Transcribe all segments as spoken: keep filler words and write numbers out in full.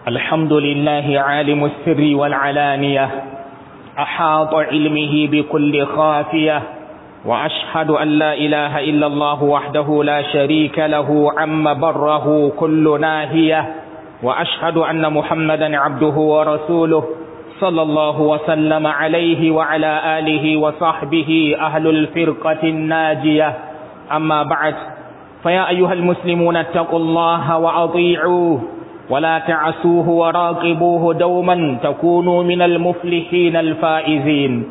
الحمد لله عالم السر والعلانية، أحاط علمه بكل خافية، وأشهد أن لا إله إلا الله وحده لا شريك له عم بره كل ناهية، وأشهد أن محمدا عبده ورسوله صلى الله وسلم عليه وعلى آله وصحبه أهل الفرقة الناجية. أما بعد، فيا أيها المسلمون اتقوا الله وأطيعوه ولا تعسوه وراقبوه دوما تكونوا من المفلحين الفائزين.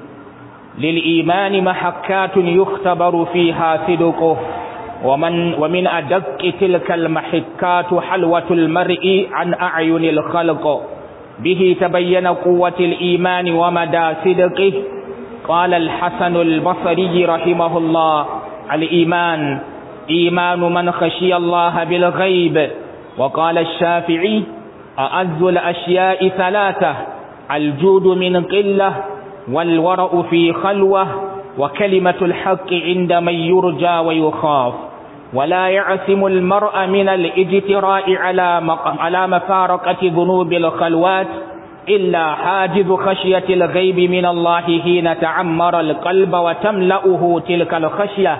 للإيمان محكات يختبر فيها صدقه، ومن ومن أدق تلك المحكات حلوة المرء عن أعين الخلق، به تبين قوة الإيمان ومدى صدقه. قال الحسن البصري رحمه الله: الإيمان إيمان من خشي الله بالغيب. وقال الشافعي: أعز الأشياء ثلاثة: الجود من قلة، والورع في خلوة، وكلمة الحق عند من يرجى ويخاف. ولا يعصم المرء من الاجتراء على مفارقة ذنوب الخلوات إلا حاجز خشية الغيب من الله حين تعمر القلب وتملأه تلك الخشية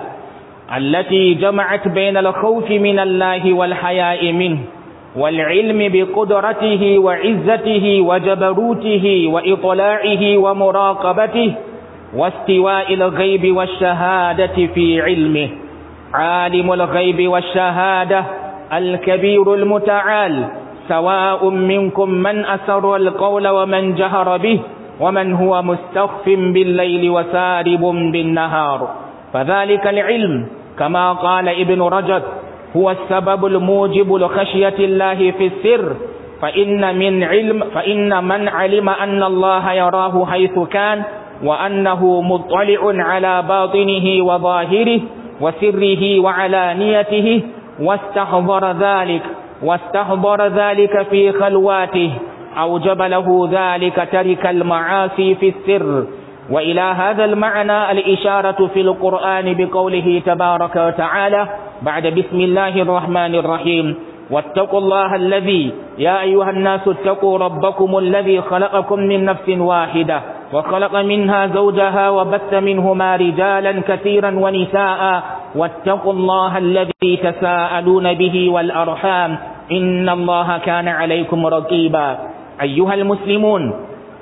التي جمعت بين الخوف من الله والحياء منه، والعلم بقدرته وعزته وجبروته وإطلاعه ومراقبته، واستواء الغيب والشهادة في علمه. عالم الغيب والشهادة الكبير المتعال، سواء منكم من أسر القول ومن جهر به، ومن هو مستخف بالليل وسارب بالنهار. فذلك العلم كما قال ابن رجب هو السبب الموجب لخشية الله في السر، فإن من علم فإن من علم أن الله يراه حيث كان، وأنه مطلع على باطنه وظاهره وسره وعلانيته، واستحضر ذلك واستحضر ذلك في خلواته، أوجب له ذلك ترك المعاصي في السر. وإلى هذا المعنى الإشارة في القرآن بقوله تبارك وتعالى بعد بسم الله الرحمن الرحيم: واتقوا الله الذي يا أيها الناس اتقوا ربكم الذي خلقكم من نفس واحدة وخلق منها زوجها وبث منهما رجالا كثيرا ونساء واتقوا الله الذي تساءلون به والأرحام إن الله كان عليكم رقيبا. أيها المسلمون،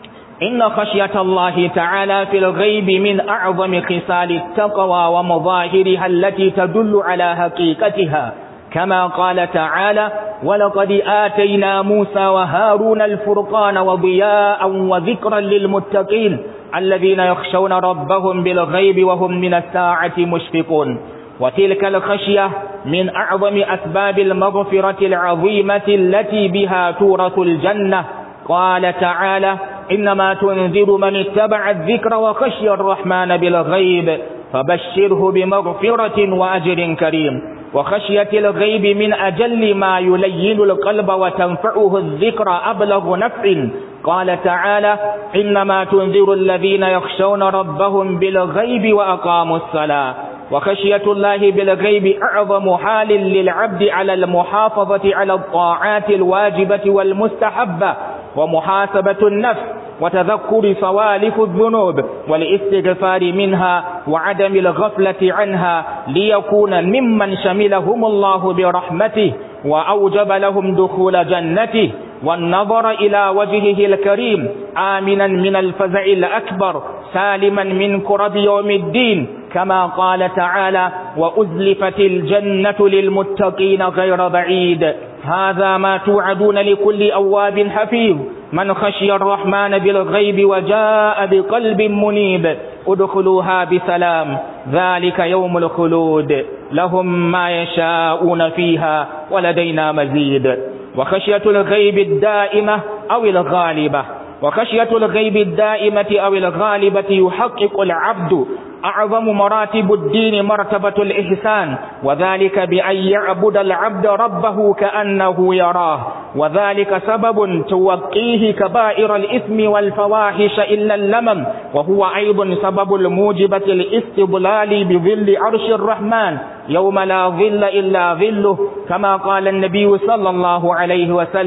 إن خشية الله تعالى في الغيب من أعظم خصال التقوى ومظاهرها التي تدل على حقيقتها، كما قال تعالى: ولقد آتينا موسى وهارون الفرقان وضياء وذكرا للمتقين الذين يخشون ربهم بالغيب وهم من الساعة مشفقون. وتلك الخشية من أعظم أسباب المغفرة العظيمة التي بها تورث الجنة. قال تعالى: إنما تنذر من اتبع الذكر وخشي الرحمن بالغيب فبشره بمغفرة وأجر كريم. وخشية الغيب من أجل ما يلين القلب وتنفعه الذكر أبلغ نفع. قال تعالى: إنما تنذر الذين يخشون ربهم بالغيب وأقاموا الصلاة. وخشية الله بالغيب أعظم حال للعبد على المحافظة على الطاعات الواجبة والمستحبة، ومحاسبة النفس، وتذكر صوالف الذنوب والاستغفار منها وعدم الغفلة عنها، ليكون ممن شملهم الله برحمته وأوجب لهم دخول جنته، والنظر إلى وجهه الكريم آمنا من الفزع الأكبر سالما من كرب يوم الدين، كما قال تعالى: وأزلفت الجنة للمتقين غير بعيد. هذا ما توعدون لكل أواب حفيظ من خشي الرحمن بالغيب وجاء بقلب منيب. ادخلوها بسلام، ذلك يوم الخلود، لهم ما يشاءون فيها ولدينا مزيد. وخشية الغيب الدائمة أو الغالبة وخشية الغيب الدائمة أو الغالبة يحقق العبد أعظم مراتب الدين مرتبة الإحسان، وذلك بأن يعبد العبد ربه كأنه يراه، وذلك سبب توقيه كبائر الإثم والفواحش إلا اللمم، وهو أيضا سبب الموجبة الاستضلال بظل عرش الرحمن يوم لا ظل إلا ظله، كما قال النبي صلى الله عليه وسلم: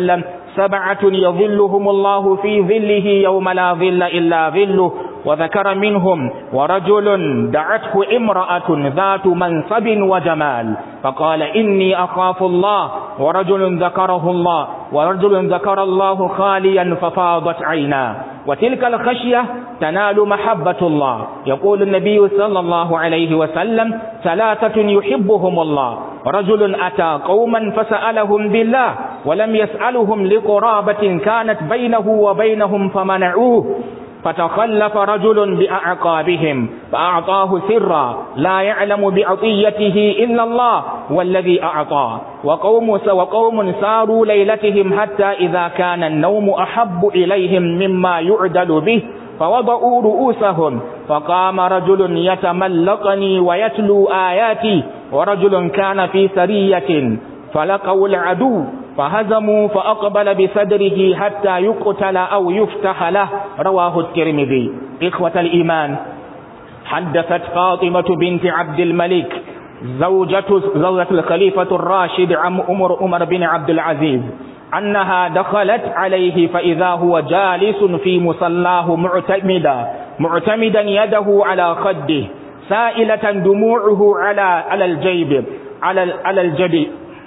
سبعة يظلهم الله في ظله يوم لا ظل إلا ظله، وذكر منهم ورجل دعته امرأة ذات منصب وجمال فقال إني أخاف الله، ورجل ذكره الله ورجل ذكر الله خاليا ففاضت عيناه. وتلك الخشية تنال محبة الله. يقول النبي صلى الله عليه وسلم ثلاثة يحبهم الله: رجل أتى قوما فسألهم بالله ولم يسألهم لقرابة كانت بينه وبينهم فمنعوه، فتخلف رجل بأعقابهم فأعطاه سرا لا يعلم بعطيته إلا الله والذي أعطاه، وقوم وقوم ساروا ليلتهم حتى إذا كان النوم أحب إليهم مما يعدل به فوضعوا رؤوسهم، فقام رجل يتملقني ويتلو آياتي، ورجل كان في سرية فلقوا العدو فهزموا فأقبل بصدره حتى يقتل أو يفتح له. رواه الترمذي. إخوة الإيمان، حدثت فاطمة بنت عبد الملك زوجة زوجة الخليفة الراشد عم عمر عمر بن عبد العزيز أنها دخلت عليه فإذا هو جالس في مصلاه معتمدا معتمدا يده على خده سائلة دموعه على على الجيب على على الجبين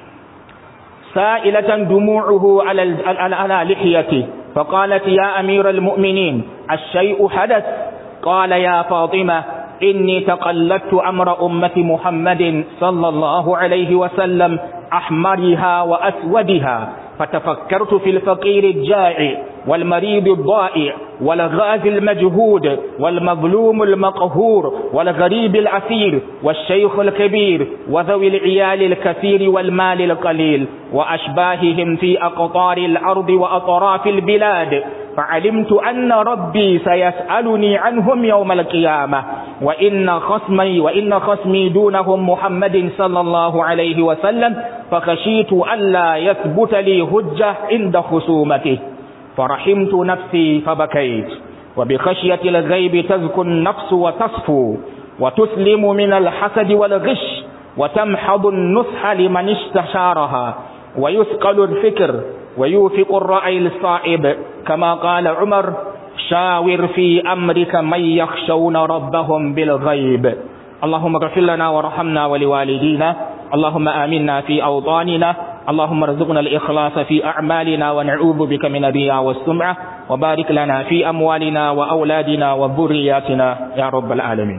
سائلة دموعه على على لحيته، فقالت: يا أمير المؤمنين الشيء حدث. قال: يا فاطمة إني تقلدت أمر أمة محمد صلى الله عليه وسلم أحمرها وأسودها، فتفكرت في الفقير الجائع والمريض الضائع والغازي المجهود والمظلوم المقهور والغريب الأسير والشيخ الكبير وذوي العيال الكثير والمال القليل وأشباههم في أقطار الأرض وأطراف البلاد، فعلمت أن ربي سيسألني عنهم يوم القيامة، وإن خصمي وإن خصمي دونهم محمد صلى الله عليه وسلم، فخشيت ألا يثبت لي حجة عند خصومته، فرحمت نفسي فبكيت. وبخشية الغيب تزكو النفس وتصفو وتسلم من الحسد والغش، وتمحض النصح لمن استشارها، ويثقل الفكر ويوفق الرأي الصائب، كما قال عمر: شاور في أمرك من يخشون ربهم بالغيب. اللهم اغفر لنا وارحمنا ولوالدينا، اللهم آمنا في أوطاننا، اللهم ارزقنا الإخلاص في أعمالنا ونعوذ بك من الرياء والسمعة، وبارك لنا في أموالنا وأولادنا وذرياتنا يا رب العالمين.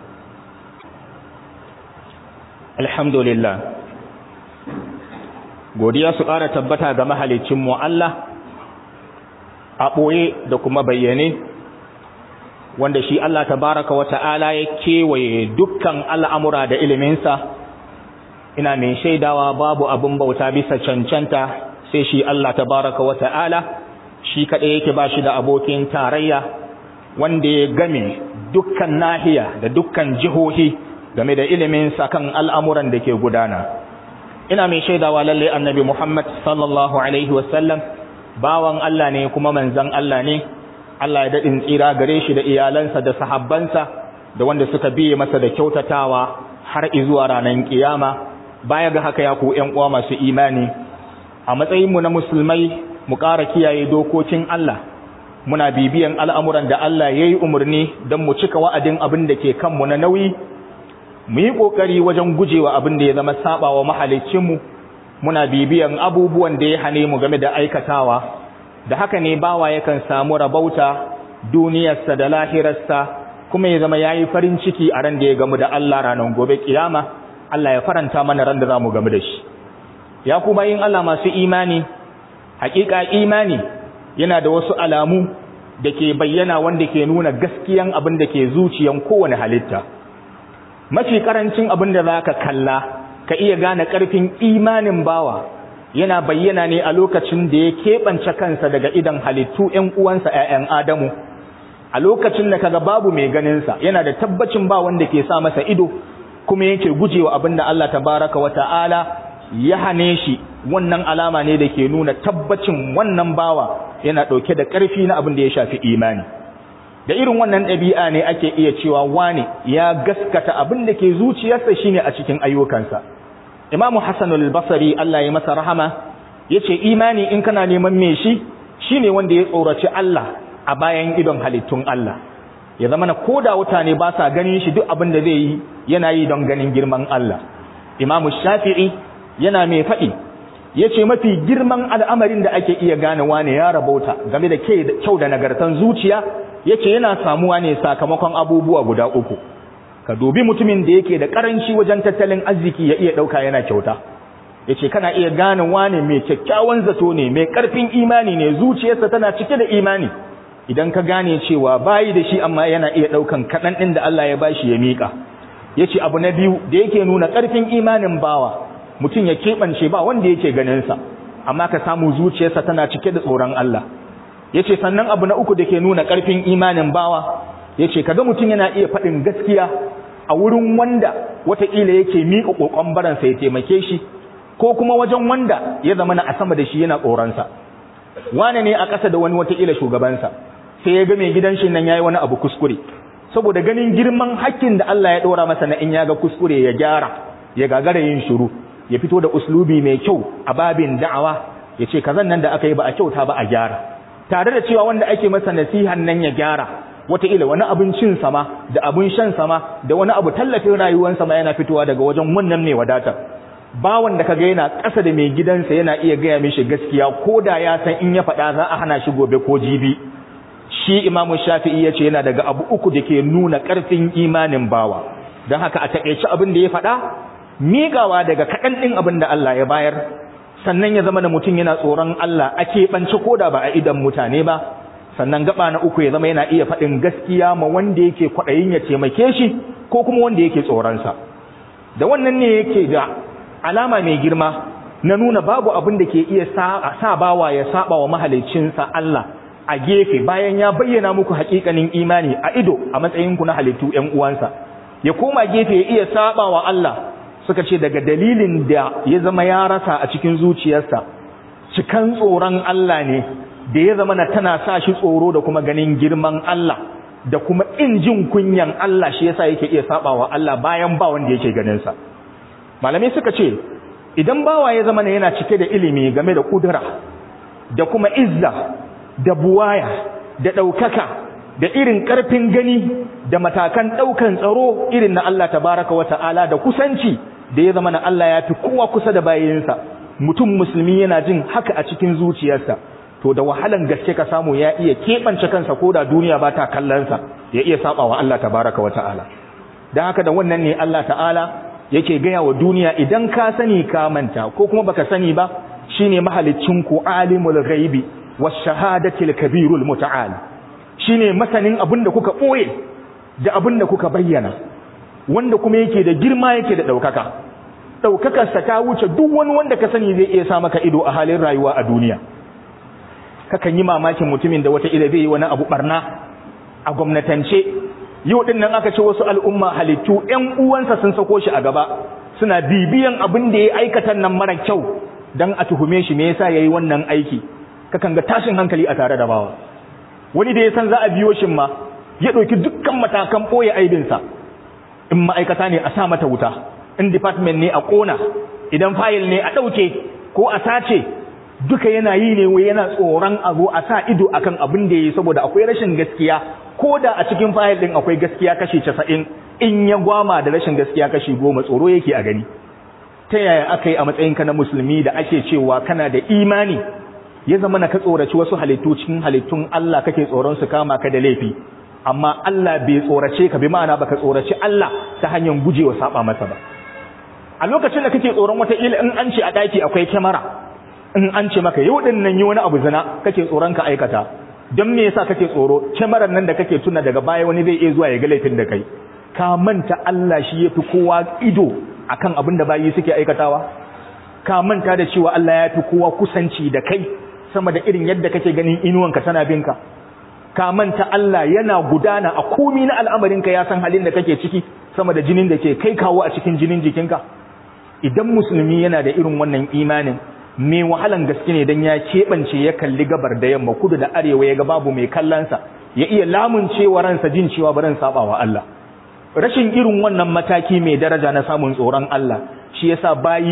الحمد لله. godiya su ƙara tabbata ga mahalicinmu Allah a ɓoye da kuma bayyane, wanda shi Allah tabaraka wa ta'ala ya kewaye dukkan al'amura da iliminsa. Ina mai shaidawa babu abin bauta bisa cancanta sai shi Allah tabaraka wa ta'ala, shi kaɗai yake ba shi da abokin tarayya, wanda ya game dukkan nahiya da dukkan jihohi game da iliminsa kan al'amuran da ke gudana. Ina mai shaidawa lalle annabi Muhammad sallallahu alaihi wasallam bawan Allah ne kuma manzan Allah ne. Allah ya daɗin tsira gare shi da iyalansa da sahabbansa da wanda suka biye masa da kyautatawa har izuwa ranar kiyama. Baya ga haka ya ku ƴan uwa masu imani, a matsayin mu na musulmai mu ƙara kiyaye dokokin Allah, muna bibiyan al'amuran da Allah yayi umarni don mu cika wa'adin abin da ke kanmu na nauyi, mu yi ƙoƙari wajen gujewa abin da ya zama saɓawa mahalicinmu, muna bibiyan abubuwan da ya hane mu game da aikatawa. Da haka ne bawa yakan samu rabauta duniyarsa da lahirarsa, kuma ya zama ya yi farin ciki a ran da ya gamu da Allah ranar gobe kiyama. Allah ya faranta mana ran da za mu gamu da shi. Ya kuma yin Allah masu imani, hakika imani yana da wasu alamu da ke bayyana wanda ke nuna gaskiyan abin da ke zuciyan kowane halitta. Mafi karancin abin da za ka kalla ka iya gane ƙarfin imanin bawa yana bayyana ne a lokacin da ya keɓance kansa daga idan halittu ‘yan uwansa ‘ya'yan Adamu. A lokacin da kaga babu mai ganinsa, yana da tabbacin ba wanda ke sa masa ido, kuma yake gujewa abin da Allah tabaraka wa ta'ala ya hane shi. Wannan alama ne da ke nuna tabbacin wannan bawa yana ɗauke da ƙarfi na abin da ya shafi imani. Da irin wannan ɗabi'a ne ake iya cewa wane ya gaskata abin da ke zuciyarsa shine a cikin ayyukansa. Imamu Hassan al-Basri Allah ya masa rahama yace imani in kana neman me shi shine wanda ya tsoraci Allah a bayan idon halittun Allah, ya zama na koda wata ne ba sa ganin shi, duk abin da zai yi yana yi don ganin girman Allah. Imam Shafi'i yana mai faɗi yace mafi girman al'amarin da ake iya gane wane ya rabauta game da kyau da nagartan zuciya, yace yana samuwa ne sakamakon abubuwa guda uku. Ka dubi mutumin da yake da karanci wajen tattalin arziki ya iya dauka yana kyauta, yace kana iya gane wane mai kyakkyawan zato ne, mai karfin imani ne, zuciyarsa tana cike da imani, idan ka gane cewa bayi da shi amma yana iya daukan kadan din da Allah ya bashi ya mika. Yace abu na biyu da yake nuna karfin imanin bawa, mutum ya kebance ba wanda yake ganin sa amma ka samu zuciyarsa tana cike da tsoron Allah. Yace sannan abu na uku da ke nuna karfin imanin bawa, yace kaga mutum yana iya faɗin gaskiya a wurin wanda wataƙila yake miƙa ƙoƙon baransa ya taimake shi, ko kuma wajen wanda ya zama na a sama da shi yana tsoronsa. Wane ne a ƙasa da wani wataƙila shugabansa, sai ya ga mai gidan shi nan yayi wani abu kuskure, saboda ganin girman hakkin da Allah ya ɗora masa na in ya ga kuskure ya gyara, ya gagara yin shiru, ya fito da uslubi mai kyau a babin da'awa, ya ce kazan nan da aka yi ba a kyauta ba a gyara, tare da cewa wanda ake masa nasihan nan ya gyara, wataƙila wani abincin sama da abin shan sama da wani abu tallafin rayuwar sama yana fitowa daga wajen wannan mai wadata. Bawan da kaga yana ƙasa da mai gidansa yana iya gaya mishi gaskiya, ko da ya san in ya faɗa za a hana shi gobe ko jibi. Shi Imamu Shafi'i ya ce yana daga abu uku da ke nuna ƙarfin imanin bawa. Don haka a taƙaice abin da ya faɗa, miƙawa daga kaɗan ɗin abin da Allah ya bayar, sannan ya zama da mutum yana tsoron Allah a keɓance ko da ba a idan mutane ba. Sannan gaba na uku ya zama yana iya faɗin gaskiya ma wanda yake kwaɗayin ya taimake shi ko kuma wanda yake tsoronsa. Da wannan ne yake da alama mai girma na nuna babu abin da ke iya sa bawa ya saba wa mahaliccinsa Allah a gefe bayan ya bayyana muku haƙiƙanin imani a ido a matsayinku na halittu ƴan uwansa, ya koma gefe ya iya saba wa Allah. Suka ce daga dalilin da ya zama ya rasa a cikin zuciyarsa cikan tsoron Allah ne, da ya zama na tana sa shi tsoro da kuma ganin girman Allah da kuma in jin kunyan Allah, shi yasa yake iya saba wa Allah bayan ba wanda yake ganin sa. Malamai suka ce idan bawa ya zama yana cike da ilimi game da kudura da kuma izza da buwaya da daukaka da irin karfin gani da matakan daukan tsaro irin na Allah tabaraka wa ta'ala da kusanci da ya zama na Allah ya fi kowa kusa da bayinsa, mutum musulmi yana jin haka a cikin zuciyarsa, to da wahalan gaske ka samu ya iya keɓance kansa ko da duniya ba ta kallonsa, ya iya saba wa Allah tabaraka wa ta'ala. Don haka da wannan ne Allah ta'ala yake gaya wa duniya idan ka sani ka manta ko kuma baka sani ba, shine mahaliccin ku alimul ghaibi was shahadatil kabirul muta'al, shine masanin abin da kuka boye da abin da kuka bayyana, wanda kuma yake da girma yake da daukaka. Daukakar sa ta wuce duk wani wanda ka sani zai iya sa maka ido a halin rayuwa a duniya. Kakan yi mamakin mutumin da wata ila zai yi wani abu barna a gwamnatance, yau din nan aka ce wasu al'umma halittu ƴan uwansa sun sako shi a gaba suna bibiyan abin da ya aikata nan mara kyau dan a tuhume shi me yasa yayi wannan aiki. Kakan ga tashin hankali a tare da bawa. Wani da ya san za a biyo shin ma ya ɗauki dukkan matakan ɓoye aibinsa, in ma'aikata ne a sa mata wuta, in department ne a ƙona, idan fayil ne a ɗauke ko a sace, duka yana yi ne wai yana tsoron a zo a sa ido akan abin da ya yi, saboda akwai rashin gaskiya, ko da a cikin fayil ɗin akwai gaskiya kashi casa'in, in ya gwama da rashin gaskiya kashi goma, tsoro yake a gani. Ta yaya aka yi a matsayinka na musulmi da ake cewa kana da imani ya zama na ka tsoraci wasu halittu cikin halittun Allah kake tsoron su kama ka da laifi, amma Allah bai tsorace ka, bi ma'ana baka tsoraci Allah ta hanyar gujewa saba masa ba. A lokacin da kake tsoron wata ila in an ce a daki akwai kyamara, in an ce maka yau din nan yi wani abu zina kake tsoron ka aikata, don me yasa kake tsoro? Kyamarar nan da kake tuna daga baya wani zai iya zuwa ya ga laifin da kai. Ka manta Allah shi yafi kowa ido akan abin da bayi suke aikatawa? Ka manta da cewa Allah ya fi kowa kusanci da kai sama da irin yadda kake ganin inuwanka tana binka? Ka manta Allah yana gudana a komi na al'amarinka, ya san halin da kake ciki sama da jinin da ke kai kawo a cikin jinin jikinka? Idan musulmi yana da irin wannan imanin, mai wahalan gaske ne dan ya keɓance ya kalli gabar da yamma, kudu da arewa, ya ga babu mai kallonsa, ya iya lamuncewa ransa jin cewa baran saba wa Allah. Rashin irin wannan mataki mai daraja na samun tsoron Allah shi yasa bayi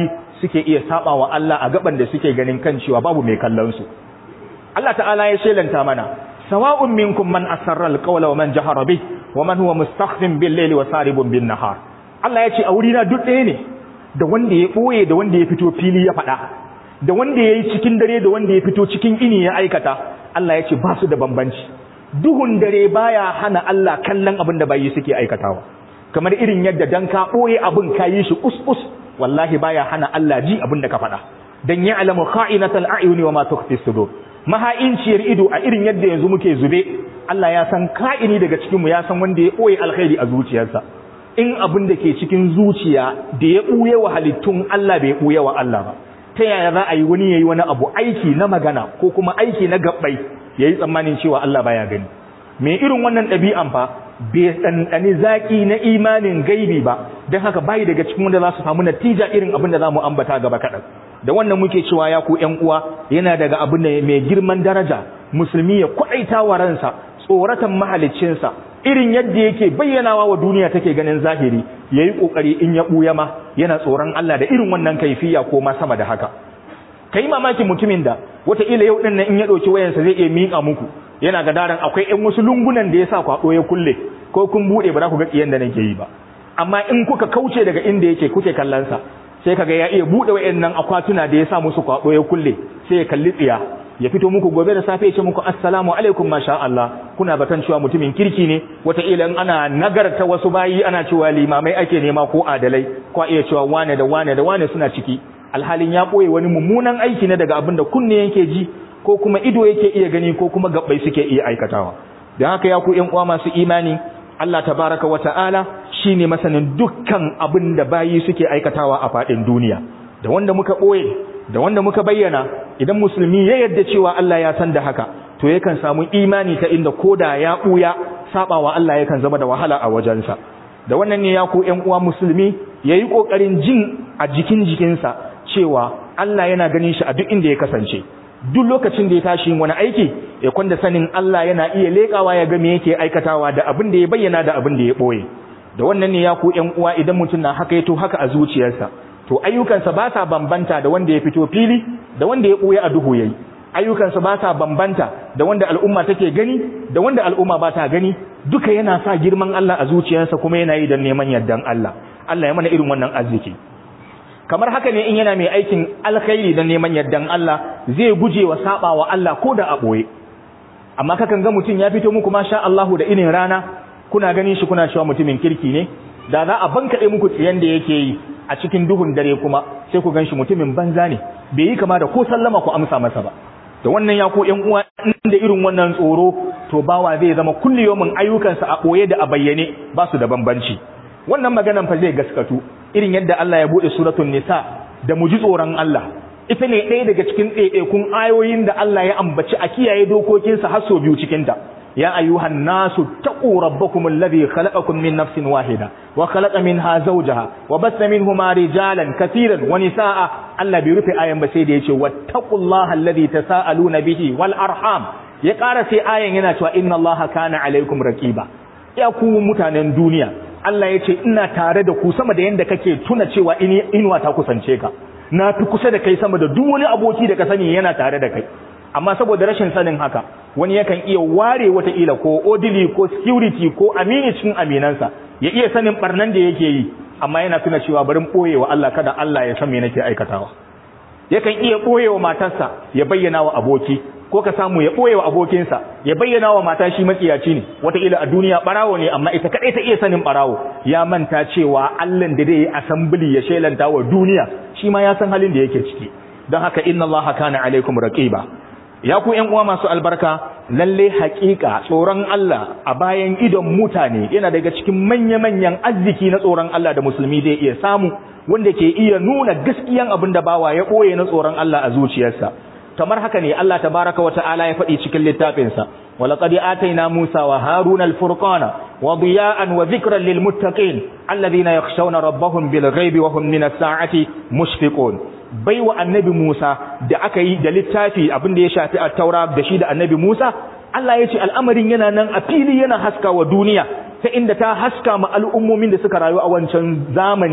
suke iya saba wa Allah a gaban da suke ganin kan cewa babu mai kallon su. Allah ta'ala ya shelanta mana sawa'un minkum man asarra alqawla wa man jahara bih wa man huwa mustakhfin bil layli wa saribun bin nahar. Allah ya ce a wuri na duk ɗaya ne, da wanda ya boye da wanda ya fito fili ya faɗa, da wanda ya yi cikin dare da wanda ya fito cikin ini ya aikata. Allah ya ce ba su da bambanci. Duhun dare baya hana Allah kallon abin da bayi suke aikatawa, kamar irin yadda dan ka boye abin ka yi shi us-us, wallahi baya hana Allah ji abin da ka faɗa, dan ya alamu kha'inatal a'yuni wa ma tukhfi sudur. Maha'inciyar ido a irin yadda yanzu muke zube, Allah ya san ka'ini daga cikin mu, ya san wanda ya boye alkhairi a zuciyarsa. In abin da ke cikin zuciya da ya buye wa halittun Allah bai buye wa Allah ba, ta yaya za a yi wani yayi wani abu aiki na magana ko kuma aiki na gabbai yayi tsammanin cewa Allah baya gani? Me irin wannan ɗabi'an fa bai ɗanɗani zaƙi na imanin gaibi ba, don haka bayi daga cikin wanda za su samu natija irin abin da za mu ambata gaba kaɗan. Da wannan muke cewa ya ku ƴan uwa, yana daga abin da mai girman daraja musulmi ya kwaɗaita wa ransa tsoratan mahaliccinsa, irin yadda yake bayyanawa wa duniya take ganin zahiri, yayi kokari in ya ɓuya ma yana tsoron Allah da irin wannan kaifiya ko ma sama da haka. Kai mamakin mutumin da wataƙila yau ɗin nan in ya ɗauki wayansa zai iya miƙa muku, yana ga daren akwai ƴan wasu lungunan da ya sa kwaɗo ya kulle, ko kun buɗe ba za ku ga tsiyan da nake yi ba. Amma in kuka kauce daga inda yake kuke kallonsa, sai kaga ya iya buɗe wayannan akwatuna da ya sa musu kwaɗo ya kulle, sai ya kalli tsiya, ya fito muku gobe da safe ya ce muku assalamu alaikum masha Allah, kuna batan cewa mutumin kirki ne. Wataƙila in ana nagarta wasu bayi ana cewa limamai ake nema ko adalai, ko iya cewa wane da wane da wane suna ciki, alhalin ya ɓoye wani mummunan aiki ne daga abin da kunne yake ji ko kuma ido yake iya gani ko kuma gabbai suke iya aikatawa. Don haka ya ku ƴan uwa masu imani, Allah tabaraka wa ta'ala shine masanin dukkan abin da bayi suke aikatawa a faɗin duniya, da wanda muka ɓoye da wanda muka bayyana. Idan musulmi ya yarda cewa Allah ya san da haka, to yakan samu imani ta inda koda ya ɓuya sabawa Allah yakan zama da wahala a wajensa. Da wannan ne ya ku ƴan uwa musulmi yayi kokarin jin a jikin jikinsa cewa Allah yana ganin shi a duk inda ya kasance. Duk lokacin da ya tashi wani aiki, ya kwanda sanin Allah yana iya leƙawa ya ga me yake aikatawa da abin da ya bayyana da abin da ya ɓoye. Da wannan ne ya ku ƴan uwa, idan mutum na haka yato haka a zuciyarsa, to ayyukansa ba sa bambanta da wanda ya fito fili da wanda ya ɓoye a duhu yayi. Ayyukansa ba sa bambanta da wanda al'umma take gani da wanda al'umma ba ta gani. Duka yana sa girman Allah a zuciyarsa kuma yana yi don neman yardan Allah. Allah ya mana irin wannan arziki. Kamar haka ne in yana mai aikin alkhairi don neman yardan Allah, zai guje wa saba wa Allah ko da a ɓoye. Amma kakan ga mutum ya fito muku masha Allahu da irin rana, kuna ganin shi kuna cewa mutumin kirki ne, da za a bankaɗe muku tsiyan da yake yi a cikin duhun dare kuma sai ku gan shi mutumin banza ne, bai yi kama da ko sallama ku amsa masa ba. Da wannan ya ko ƴan uwa, da irin wannan tsoro, to bawa zai zama kulliyomin ayyukansa a ɓoye da a bayyane ba su da bambanci. Wannan maganan fa zai gaskatu irin yadda Allah ya bude suratul nisa da mu ji tsoron Allah. Ita ne ɗaya daga cikin ɗaiɗaikun ayoyin da Allah ya ambaci a kiyaye dokokinsa har sau biyu cikin ta. Ya ayyuhan nasu taqu rabbakum alladhi khalaqakum min nafsin wahida wa khalaqa minha zawjaha wa batha minhuma rijalan katiran wa nisaa. Allah bai rufe ayan ba sai da yace wattaqullaha alladhi tasaaluna bihi wal arham. Ya ƙara sai ayan yana cewa inna Allaha kana alaikum raqiba. Ya ku mutanen duniya, Allah ya ce ina tare da ku sama da yanda kake tuna cewa inuwa ta kusance ka. Na fi kusa da kai sama da duk wani aboki da ka sani yana tare da kai. Amma saboda rashin sanin haka, wani yakan iya ware wata ila ko odili ko security ko amini cikin aminansa, ya iya sanin barnan da yake yi, amma yana tuna cewa barin boye wa Allah kada Allah ya san me nake aikatawa. Yakan iya boye wa matarsa ya bayyana wa aboki, ko ka samu ya ɓoye wa abokinsa ya bayyana wa mata shi matsiyaci ne, wataƙila a duniya ɓarawo ne amma ita kaɗai ta iya sanin ɓarawo. Ya manta cewa Allahn da zai yi asambili ya shelanta wa duniya shi ma ya san halin da yake ciki. Don haka inna Allah kana alaikum raqiba. Ya ku ƴan uwa masu albarka, lalle haƙiƙa tsoron Allah a bayan idon mutane yana daga cikin manya-manyan arziki na tsoron Allah da musulmi zai iya samu, wanda ke iya nuna gaskiyan abin da bawa ya ɓoye na tsoron Allah a zuciyarsa. Kamar haka ne Allah tabaraka wa ta'ala ya faɗi cikin littafinsa, walaqad atayna Musa wa Haruna al-furqana wa diya'an wa dhikran lil muttaqin alladhina yakhshawna rabbahum bil ghaibi wa hum min as-sa'ati mushfiqun. Baiwa annabi Musa da aka yi da littafi abin da ya shafi at-taura da shi da annabi Musa, Allah ya ce al'amarin yana nan a fili yana haska wa duniya, ta inda ta haska ma al'ummomin da suka rayu a wancan zamani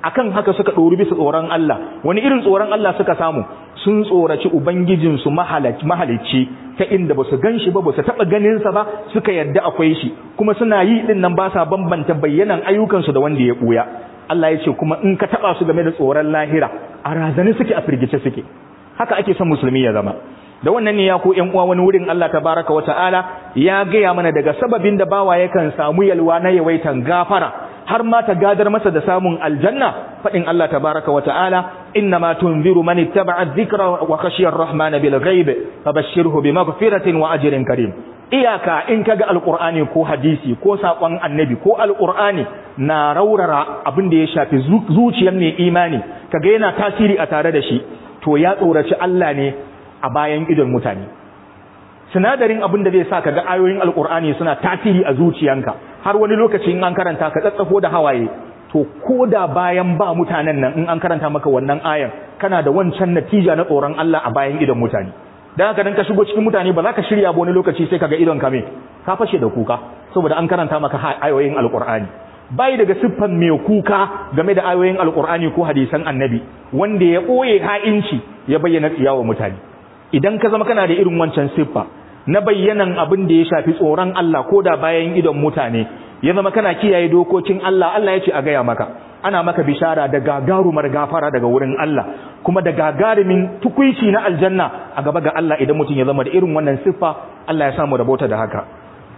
akan haka suka ɗori bisa tsoron Allah. Wani irin tsoron Allah suka samu? Sun tsoraci ubangijinsu mahalicci ta inda ba su gan shi ba, ba su taɓa ganinsa ba, suka yadda akwai shi, kuma suna yi ɗin nan ba sa bambanta bayyanan ayyukansu da wanda ya ɓuya. Allah ya ce kuma in ka taɓa su game da tsoron lahira, a razane suke, a firgice suke. Haka ake son musulmi ya zama. Da wannan ne ya ko ƴan uwa, wani wurin Allah tabaraka wa ta'ala ya gaya mana daga sababin da bawa yakan samu yalwa na yawaitan gafara har ma ta gadar masa da samun aljanna. Fadin Allah tabaraka wa ta'ala, inna ma tunziru man ittaba'a adh-dhikra wa khashiya ar-rahmana bil ghaib fabashshirhu bi maghfiratin wa ajrin karim. Iyaka in kaga alqur'ani ko hadisi ko sakon annabi ko alqur'ani na raurara abin da ya shafi zuciyar mai imani, kaga yana tasiri a tare da shi, to ya tsoraci Allah ne a bayan idon mutane. Sinadarin abin da zai sa ka ga ayoyin alkur'ani suna tasiri a zuciyanka har wani lokaci in an karanta ka tsatsafo da hawaye, to ko da bayan ba mutanen nan in an karanta maka wannan ayan kana da wancan natija na tsoron Allah a bayan idon mutane. Dan haka dan ka shigo cikin mutane ba za ka shirya ba, wani lokaci sai ka ga idon ka me ka fashe da kuka saboda an karanta maka ayoyin alkur'ani. Bai daga siffan mai kuka game da ayoyin alkur'ani ko hadisan annabi wanda ya ɓoye ha'inci ya bayyana tsiyawa mutane. Idan ka zama kana da irin wancan siffa na bayyanan abin da ya shafi tsoron Allah ko da bayan idon mutane, ya zama kana kiyaye dokokin Allah, Allah ya ce a gaya maka, ana maka bishara da gagarumar gafara daga wurin Allah, kuma da gagarumin tukuici na aljanna a gaba ga Allah idan mutum ya zama da irin wannan siffa. Allah ya samu rabota da haka.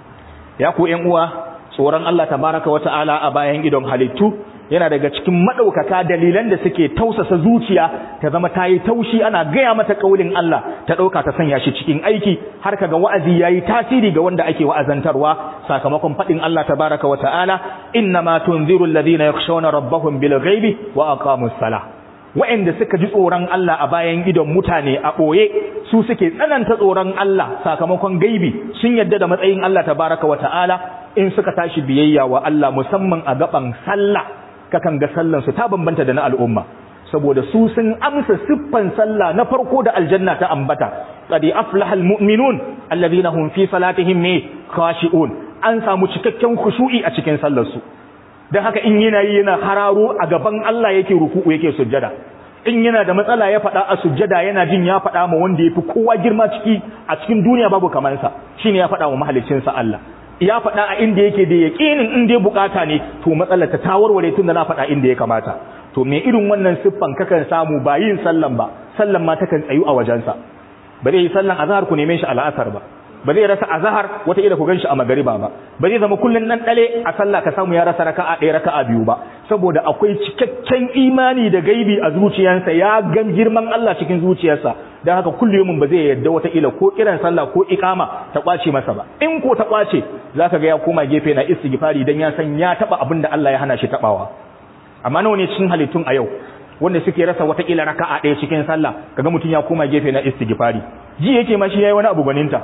Ya ku ƴan uwa, tsoron Allah tabaraka wa ta'ala a bayan idon halittu yana daga cikin madaukaka dalilan da suke tausasa zuciya ta zama tayi taushi, ana gaya mata kaulin Allah ta dauka ta sanya shi cikin aiki, har kaga wa'azi yayi tasiri ga wanda ake wa'azantarwa sakamakon fadin Allah tabaraka wa ta'ala, innama tunziru alladhina yakhshawna rabbahum bil ghaibi wa aqamus salah. Wa'anda suka ji tsoron Allah a bayan idon mutane a boye, su suke tsananta tsoron Allah sakamakon gaibi, sun yadda da matsayin Allah tabaraka wa ta'ala. In suka tashi biyayya wa Allah musamman a gaban sallah, kakan ga sallansu ta bambanta da na al'umma, saboda su sun amsa siffan sallah na farko da aljanna ta ambata, qad aflaha almu'minun alladhina hum fi salatihim khashi'un. An samu cikakken khushu'i a cikin sallar su, dan haka in yana yi yana hararo a gaban Allah yake ruku'u yake sujjada. In yana da matsala ya faɗa a sujjada yana jin ya faɗa ma wanda yafi kowa girma ciki a cikin duniya babu kamar sa, shine ya faɗa wa mahaliccinsa Allah. Ya faɗa a inda yake da yaƙinin in dai bukata ne, to matsalar ta tawarware tun da na faɗa inda ya kamata. To me irin wannan siffan kakan samu ba yin sallan ba, sallan ma takan tsayu a wajensa. Ba zai yi sallan azhar ku neme shi a la'asar ba, ba zai rasa azhar wata ila ku ganshi a magariba ba, ba zai zama kullun nan dale a sallah ka samu ya rasa raka'a ɗaya raka'a biyu ba, saboda akwai cikakken imani da gaibi a zuciyarsa, ya gan girman Allah cikin zuciyarsa. Dan haka kullum ba zai yadda wata ila ko kiran sallah ko iqama ta kwace masa ba. In ko ta kwace zaka ga ya koma gefe na istighfari dan ya san ya taba abin da Allah ya hana shi tabawa. Amma nawa ne cikin halittun a yau wanda suke rasa wata ila raka'a ɗaya cikin sallah, kaga mutun ya koma gefe na istighfari, ji yake ma shi yayi wani abu baninta.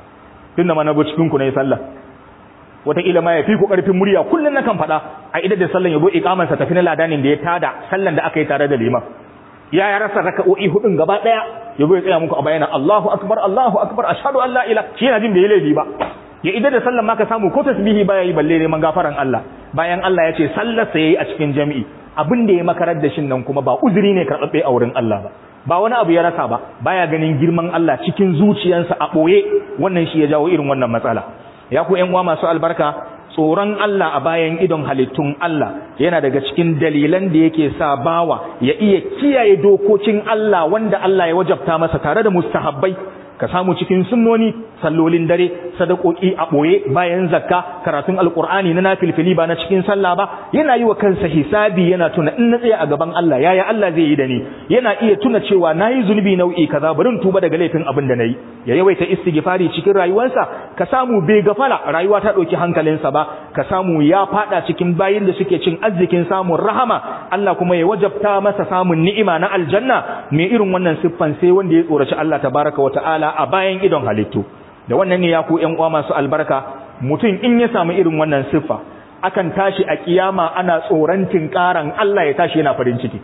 Tunda ma na go cikin ku ne sallah, wata ila ma ya fi ku karfin murya, kullun nakan fada a idan da sallan yabo iqaman sa tafi na ladanin da ya tada sallan da aka yi tare da liman. Ya ya rasa raka'o'i hudun gaba daya, yabo ya tsaya muku a bayana Allahu akbar Allahu akbar ashhadu an la ilaha, shi yana jin bai laifi ba. Ya idan da sallan ma ka samu ko tasbihi baya yi balle neman gafaran Allah, bayan Allah ya ce sallar sa yayi a cikin jami'i. Abin da ya makarar da shin nan kuma ba uzuri ne karɓaɓɓe a wurin Allah ba, ba wani abu ya rasa ba, baya ganin girman Allah cikin zuciyarsa a ɓoye. Wannan shi ya jawo irin wannan matsala. Ya ku ƴan uwa masu albarka, tsoron Allah a bayan idon halittun Allah yana daga cikin dalilan da yake sa bawa ya iya kiyaye dokokin Allah wanda Allah ya wajabta masa tare da mustahabbai. Ka samu cikin sunnoni, sallolin dare, sadakoki a boye, bayan zakka, karatun alqur'ani na nafilfili ba na cikin sallah ba, yana yi wa kansa hisabi, yana tuna in na tsaya a gaban Allah yaya Allah zai yi da ni, yana iya tuna cewa nayi zunubi nau'i kaza, bari in tuba daga laifin abin da nayi. Ya yawaita istighfari cikin rayuwarsa, ka samu bai gafala rayuwa ta dauki hankalinsa ba, ka samu ya fada cikin bayin da suke cin arzikin samun rahama, Allah kuma ya wajabta masa samun ni'ima na aljanna. Me irin wannan siffan sai wanda ya tsoraci Allah tabaraka wa ta'ala a bayan idon halittu. Da wannan ne ya ku ƴan uwa masu albarka, mutum in ya samu irin wannan siffa, akan tashi a kiyama ana tsoron tinkaran Allah, ya tashi yana farin ciki,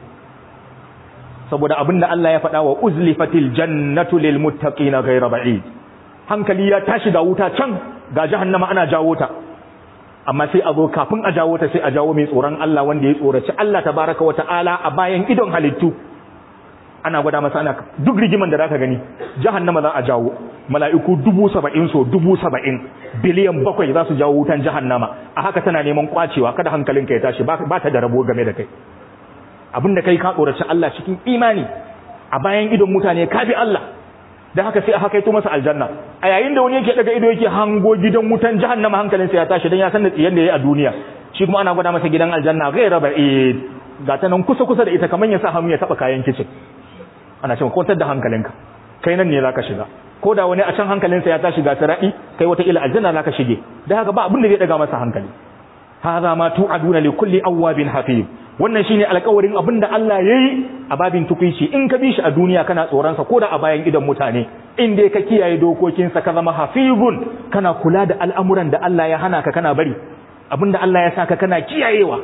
saboda abinda Allah ya faɗa wa uzlifatil jannatu lil muttaqina ghayra ba'id. Hankali ya tashi ga wuta can, ga jahannama ana jawo ta. amma sai a zo kafin a jawo ta sai a jawo mai tsoron Allah wanda ya tsoraci Allah tabaraka wa ta'ala a bayan idon halittu. Ana gwada masa ana duk rigiman da zaka gani jahannama za a jawo mala'iku dubu saba'in so dubu saba'in biliyan bakwai za su jawo wutan jahannama a haka tana neman kwacewa kada hankalinka ya tashi ba ta da rabo game da kai abinda kai ka tsoraci Allah cikin imani a bayan idon mutane ka bi Allah da haka sai a haka yato masa aljanna a yayin da wani yake daga ido yake hango gidan wutan jahannama hankalinsa ya tashi dan ya san da tsiyan da yayi a duniya shi kuma ana gwada masa gidan aljanna ghayra ba'id ga ta nan kusa kusa da ita kaman ya sa hannu ya taba kayan kicin ana cewa kwantar da hankalinka kai nan ne zaka shiga ko da wani a can hankalinsa ya tashi ga sarai kai wata ila aljanna zaka shige dan haka ba abin da zai daga masa hankali hadha ma tu'aduna li kulli awwabin hafiz wannan shine alƙawarin abin da Allah yayi a babin tukuici in ka bi shi a duniya kana tsoron sa ko da a bayan idan mutane in dai ka kiyaye dokokin sa ka zama hafizun kana kula da al'amuran da Allah ya hana ka kana bari abinda Allah ya saka kana kiyayewa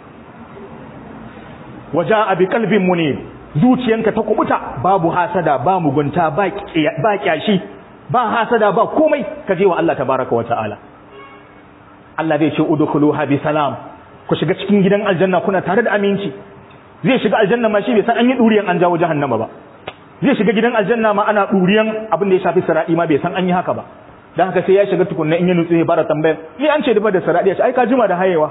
waja'a bi qalbin munib zuciyanka ta kubuta babu hasada ba mugunta ba ba kyashi ba hasada ba komai kaje wa Allah tabaaraka wa ta'ala Allah zai ce udkhuluha bi salam ku shiga cikin gidan aljanna kuna tare da aminci zai shiga aljanna ma shi bai san an yi duriyan an jawo jahannama ba zai shiga gidan aljanna ma ana duriyan abin da ya shafi sara'i ma bai san an yi haka ba dan haka sai ya shiga tukunna in ya nutsu ya bara tambayar ni an ce da da sara'i ya ce ai ka jima da hayewa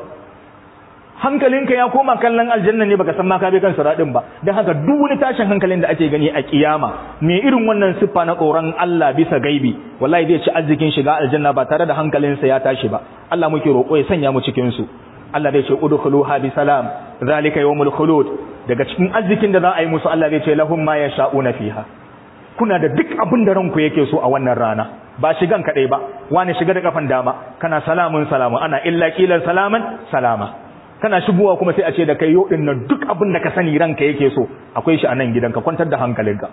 hankalinka ya koma kallon aljanna ne baka san ma ka bai kan siradin ba dan haka duk wani tashin hankalin da ake gani a kiyama me irin wannan siffa na tsoron Allah bisa gaibi wallahi zai ci arzikin shiga aljanna ba tare da hankalinsa ya tashi ba Allah muke roƙo ya sanya mu cikin su Allah zai ce udkhuluha bi salam zalika yawmul khulud daga cikin arzikin da za a yi musu Allah zai ce lahum ma yasha'una fiha kuna da duk abin da ranku yake so a wannan rana ba shigan kadai ba wani shiga da kafan dama kana salamun salamu ana illa qilan salaman salama kana shigowa kuma sai a ce da kai yau din nan duk abin da ka sani ranka yake so akwai shi a nan gidanka kwantar da hankalinka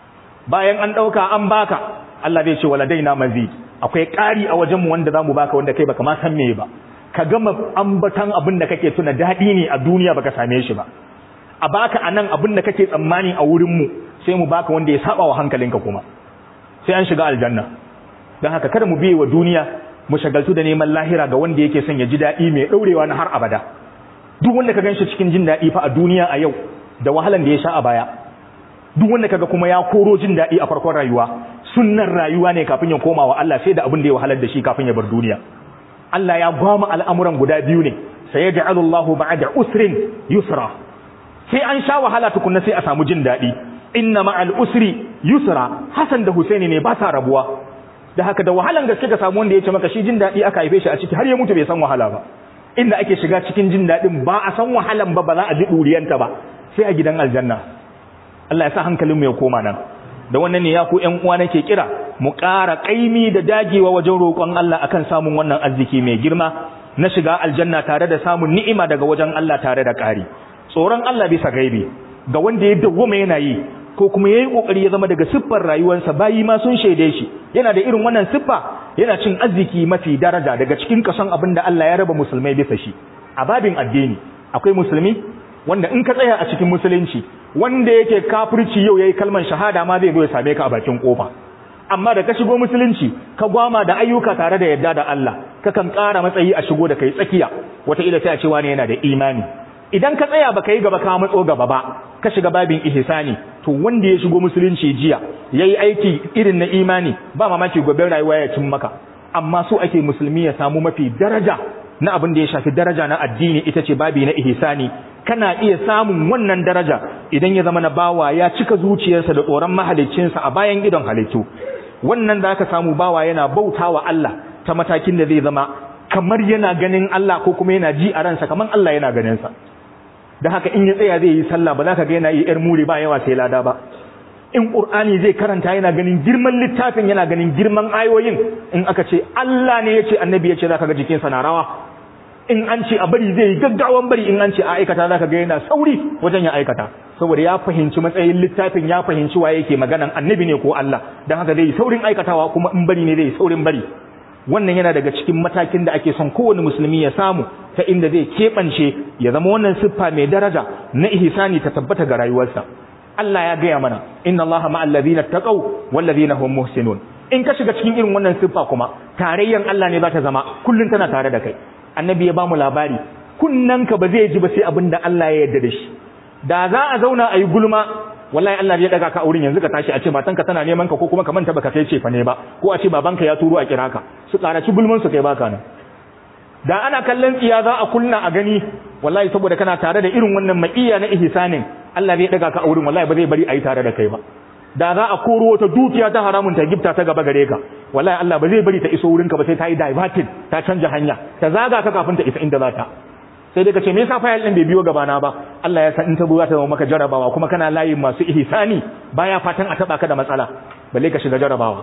bayan an dauka an baka Allah zai ce waladaina mazid akwai ƙari a wajenmu wanda zamu baka wanda kai baka ma san me ba ka gama ambatan abin da kake tuna dadi ne a duniya baka same shi ba a baka anan abin da kake tsammani a wurin mu sai mu baka wanda ya saba wa hankalinka kuma sai an shiga aljanna dan haka kada mu biye wa duniya mu shagaltu da neman lahira ga wanda yake son ya ji dadi mai daurewa na har abada duk wanda ka ganshi cikin jin dadi fa a duniya a yau da wahalan da ya sha a baya duk wanda kaga kuma ya koro jin dadi a farkon rayuwa sunnar rayuwa ne kafin ya koma wa Allah sai da abin da ya wahalar da shi kafin ya bar duniya Allah ya gwama al'amuran guda biyu ne sayaj'alu Allahu ba'da usrin yusra sai an sha wahala tukunna sai a samu jin dadi inna ma'al usri yusra Hassan da Husaini ne ba sa rabuwa da haka da wahalan gaske ka samu wanda ya ce maka shi jin dadi aka haife shi a ciki har ya mutu bai san wahala ba inda ake shiga cikin jin dadin ba a san wahalan ba ba za a ji duriyanta ba sai a gidan aljanna Allah ya sa hankalin mu ya koma nan da wannan ne ya ku ƴan uwa nake kira mu ƙara kaimi da dagewa wajen roƙon Allah akan samun wannan arziki mai girma na shiga aljanna tare da samun ni'ima daga wajen Allah tare da ƙari tsoron Allah bisa gaibi ga wanda ya dawwama yana yi ko kuma yayi kokari ya zama daga siffar rayuwarsa bayi ma sun shaide shi yana da irin wannan siffa yana cin arziki mafi daraja daga cikin kason abin da Allah ya raba musulmai bisa shi a babin addini akwai musulmi wanda in ka tsaya a cikin musulunci wanda yake kafirci yau yayi kalmar shahada ma zai zo ya same ka a bakin kofa amma da ka shigo musulunci ka gwama da ayyuka tare da yadda da Allah kakan ƙara matsayi a shigo da kai tsakiya wata ila sai a ce wani yana da imani idan ka tsaya baka yi gaba ka matso gaba ba ka shiga babin ihsani to wanda ya shigo musulunci jiya yayi aiki irin na imani ba mamaki gobe rayuwa ya cin maka amma so ake musulmi ya samu mafi daraja na abin da ya shafi daraja na addini ita ce babi na ihsani kana iya samun wannan daraja idan ya zama na bawa ya cika zuciyarsa da tsoron mahaliccinsa a bayan idon halittu wannan da aka samu bawa yana bautawa Allah ta matakin da zai zama kamar yana ganin Allah ko kuma yana ji a ransa kamar Allah yana ganin sa da haka in ya tsaya zai yi sallah ba za ka ga yana yi yar muri ba yawa sai lada ba in qur'ani zai karanta yana ganin girman littafin yana ganin girman ayoyin in aka ce Allah ne yace annabi yace zaka ga jikinsa na rawa in an ce a bari zai yi gaggawan bari in an ce a aikata zaka ga yana sauri wajen ya aikata saboda ya fahimci matsayin littafin ya fahimci waye yake maganan annabi ne ko Allah dan haka zai yi saurin aikatawa kuma in bari ne zai yi saurin bari wannan yana daga cikin matakin da ake son kowane musulmi ya samu ta inda zai keɓance ya zama wannan siffa mai daraja na ihsani ta tabbata ga rayuwarsa Allah ya gaya mana inna Allaha ma'al ladina taqaw wal ladina hum muhsinun in ka shiga cikin irin wannan siffa kuma tarayyan Allah ne za ta zama kullun tana tare da kai annabi ya bamu labari kunnanka ba zai ji ba sai abinda Allah ya yarda da shi. Da za a zauna a yi gulma wallahi Allah ya daga ka aurin yanzu ka tashi a ce matanka tana neman ka ko kuma ka manta baka sai ce fa ne ba ko a ce babanka ya turo a kira ka su karaci gulman su kai baka nan. Da ana kallon tsiya za a kunna a gani wallahi saboda kana tare da irin wannan ma'iya na ihsanin Allah zai daga ka aurin wallahi ba zai bari a yi tare da kai ba. Da za a koro wata dukiya ta haramun ta gifta ta gaba gare ka wallahi Allah ba zai bari ta iso wurinka ba sai ta yi diverted ta canja hanya ta zaga ka kafin ta isa inda za ta. Sai dai ka ce me yasa fayil din bai biyo gabana ba Allah ya san in ta zo za ta zama maka jarabawa kuma kana layin masu ihsani baya fatan a taba ka da matsala balle ka shiga jarabawa.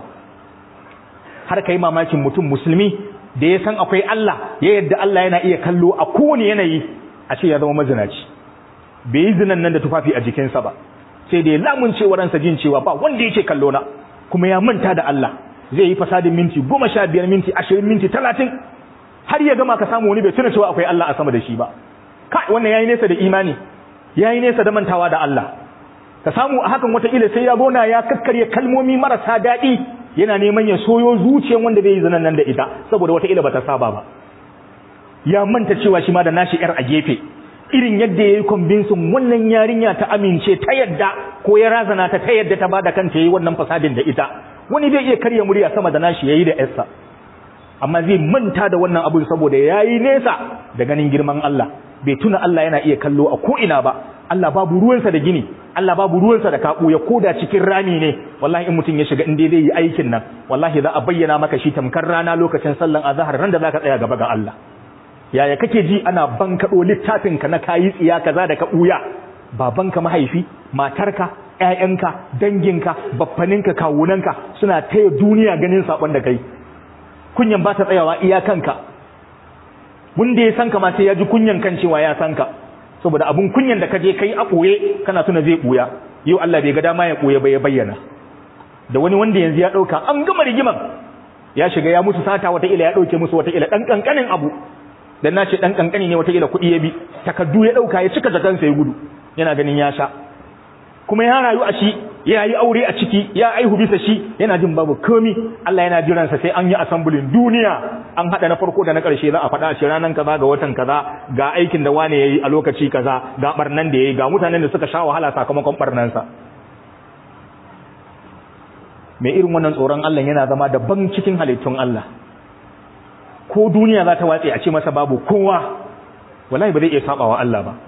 Har kai mamakin mutum musulmi da ya san akwai Allah ya yadda Allah yana iya kallo a kowane yanayi a ce ya zama mazinaci bai yi zinan nan da tufafi a jikinsa ba sai da ya lamunce waransa jin cewa ba wanda yake kallo na kuma ya manta da Allah zai yi fasadin minti goma sha biyar minti ashirin minti talatin har ya gama ka samu wani bai tuna cewa akwai Allah a sama da shi ba. Kai wannan yayi nesa da imani yayi nesa da mantawa da Allah. Ka samu a hakan wata ila sai ya gona ya kakkarya kalmomi marasa daɗi yana neman ya soyo zuciyar wanda zai yi zanan nan da ita saboda wata ila bata saba ba. Ya manta cewa shi ma da nashi yar a gefe irin yadda yayi convincing wannan yarinya ta amince ta yadda ko ya razana ta ta yadda ta bada kanta yayi wannan fasadin da ita wani bai iya karya murya sama da nashi yayi da yarsa amma zai manta da wannan abun saboda yayi nesa da ganin girman Allah bai tuna Allah yana iya kallo a ko ina ba. Allah babu ruwansa da gini Allah babu ruwansa da kabu ya koda cikin rami ne wallahi in mutum ya shiga inda zai yi aikin nan wallahi za a bayyana maka shi tamkar rana lokacin sallan azhar ran da zaka tsaya gaba ga Allah. Yaya kake ji ana bankaɗo littafinka na kayi tsiya kaza da ka ɓuya babanka mahaifi matarka ƴaƴanka danginka baffaninka kawunanka suna taya duniya ganin sakon da kai kunyan ba ta tsayawa iyakanka wanda ya san ka ma sai ya ji kunyan kan cewa ya san ka saboda abun kunyan da ka je kai a ɓoye kana tuna zai ɓuya yau Allah bai ga dama ya ɓoye ba ya bayyana da wani wanda yanzu ya ɗauka an gama rigiman ya shiga ya musu sata wata ila ya ɗauke musu wata ila ɗan ƙanƙanin abu dan nace dan kankani ne wata ila kudi ya bi takaddu ya dauka ya cika jakansa ya gudu yana ganin ya sha kuma ya rayu a shi ya yi aure a ciki ya aihu bisa shi yana jin babu komi Allah yana jiran sa sai an yi assembling duniya an hada na farko da na karshe za a faɗa a ce ranan kaza ga watan kaza ga aikin da wane yayi a lokaci kaza ga barnan da yayi ga mutanen da suka sha wahala sakamakon barnan sa. Me irin wannan tsoron Allah yana zama daban cikin halittun Allah. Ko duniya za ta watse a ce masa babu kowa wallahi ba zai iya sabawa Allah ba.